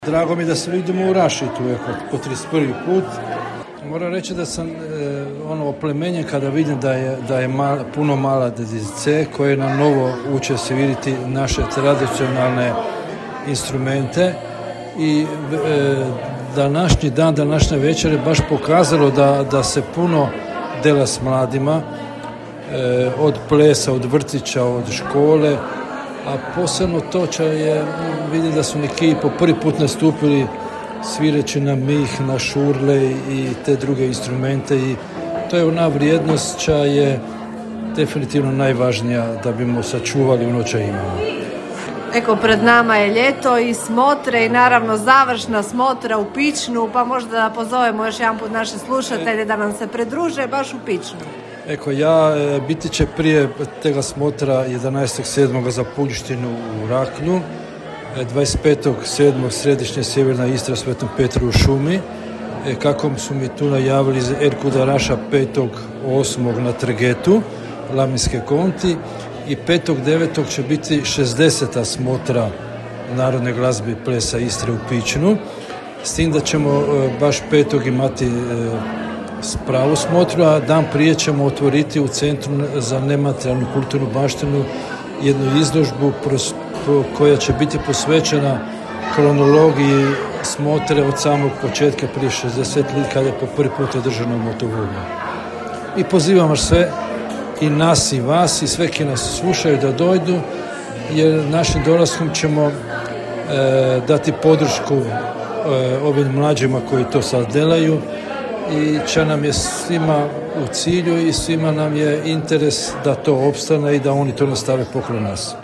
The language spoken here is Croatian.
Drago mi da se vidimo u Rašitu po 31. put. Moram reći da sam oplemenjen kada vidim da je puno mala djece koje na novo uče se vidjeti naše tradicionalne instrumente i današnji dan, današnja večer je baš pokazalo da se puno dela s mladima, od plesa, od vrtića, od škole, a posebno toča je vidi da su neki po prvi put nastupili svireći na mih, na šurle i te druge instrumente i to je ona vrijednost ča je definitivno najvažnija da bimo sačuvali ono čo imamo. Eko, pred nama je ljeto i smotre i naravno završna smotra u Pičnu, pa možda da pozovemo još jedan put naše slušatelje da nam se pridruže baš u Pičnu. Eko, biti će prije tega smotra 11.7. za Puljštinu u Raknju, 25.7. središnja sjeverna Istra Svetom Petru u šumi, kako su mi tu najavili za Erku Daraša 5.8. na Trgetu, Laminske konti, i 5.9. će biti 60. smotra narodne glazbe i plesa Istre u Pičnu, s tim da ćemo baš 5. imati pravu smotru, a dan prije ćemo otvoriti u Centru za nematerijalnu kulturnu baštinu jednu izložbu koja će biti posvećena kronologiji smotre od samog početka prije 60 let kada je po prvi put održano u Motovunu. I pozivam vas sve, i nas i vas i sve koji nas slušaju da dojdu, jer našim dolaskom ćemo dati podršku ovim mlađima koji to sad delaju i će nam je svima u cilju i svima nam je interes da to opstane i da oni to nastave pokraj nas.